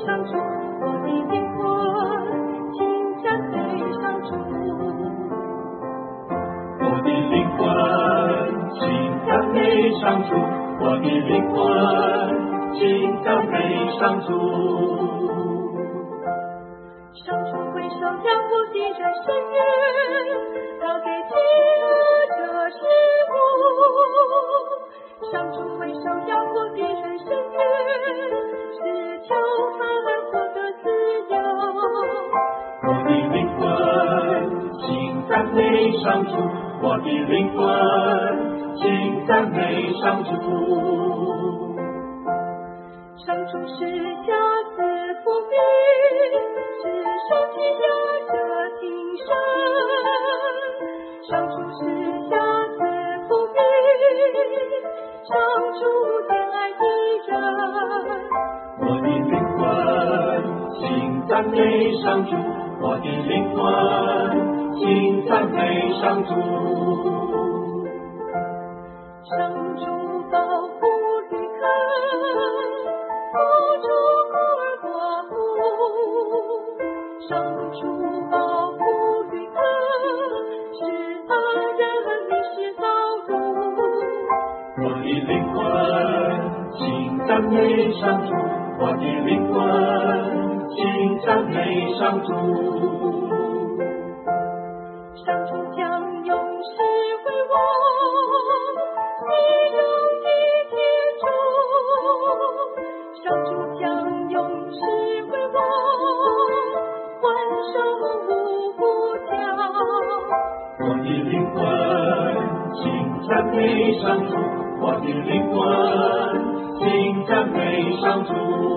上主，我的灵魂，请赞美上主。 我的灵魂，请赞美上主，我的灵魂，请赞美上主。 上主回首仰慕的人生日，他给饥饿者食物。上主回首仰慕的人生日，是求他而获得自由。 我的灵魂，请赞美上主，我的灵魂，请赞美上主。 上主是家子福庇，是受欺压者挺身。上主是家子福庇，上主怜爱的人。 我的灵魂，请赞美上主，我的灵魂，请赞美上主。 上主保护旅客，扶助孤儿寡妇。上主保护旅客，使他人迷失道路。 我的灵魂，请赞美上主，我的灵魂，请赞美上主。 上主将勇士为王，西中的天主。上主将勇士为王，万手无不教。 我的灵魂，请赞美上主，我的灵魂，请赞美上主。